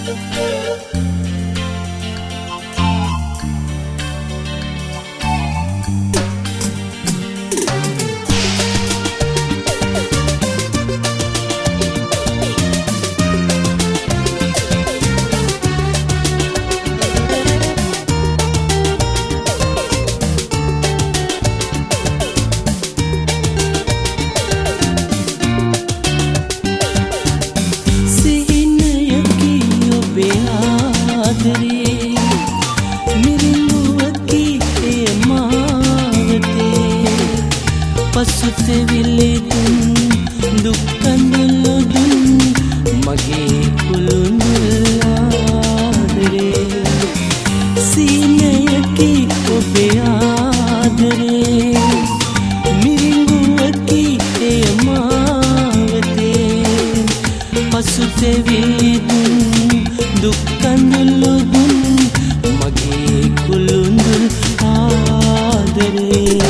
පසුතැවිලි දුක් කඳුළු දුන් මගේ කුළුඳුල් ආදරේ සීනයකි ඔබේ ආදරේ මිරිඟුවකි එය මාවතේ පසුතැවිලි දුක් කඳුළු දුන් මගේ කුළුඳුල් ආදරේ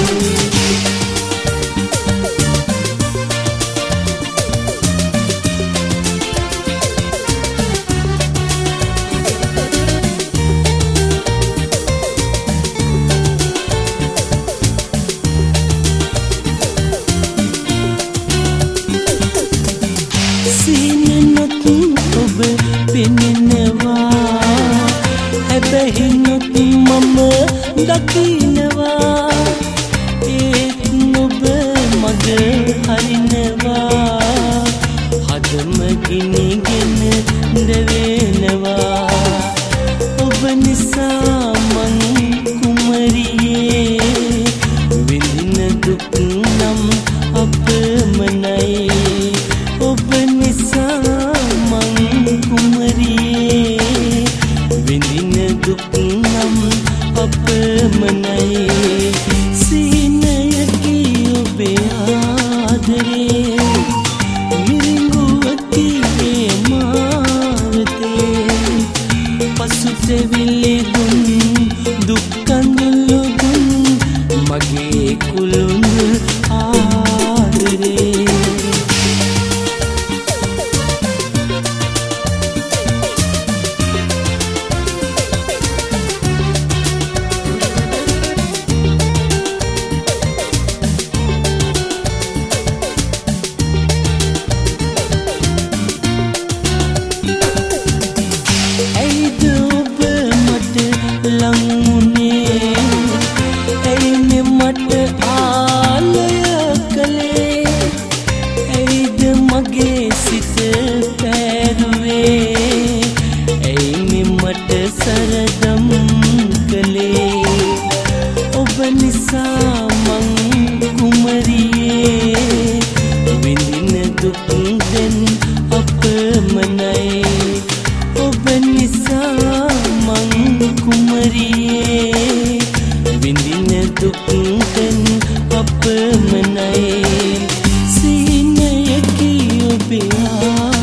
ඔබ පෙනෙනවා හැබැයිනොත් මම දකිනවා ඒත් ඔබ මග හරිනවා හදම ගිනිගෙන දැවෙනවා ඔබ නිසා මං කුමරියේ විඳින දුක් නම් අපමණයි ඔබ නිසා අපමණයි සීනයකි ඔබේ ආදරේ මිරිඟුවකි ඒ මාවතේ පසුතැවිලි දුන් දුක් කඳුළු දුන් මගේ කුළුඳුල් ආදරේ මට ආලය කළේ ඇයිද මගේ සිත පැරුවේ ඇයි මට සරදම් කළේ ඔබ නිසා මං කුමරියේ විඳින දුක් දැන් අපමණයි ඔබ නිසා මං කුමරියේ විඳින දුක් දැන් අපමණයි සීනයකි ඔබේ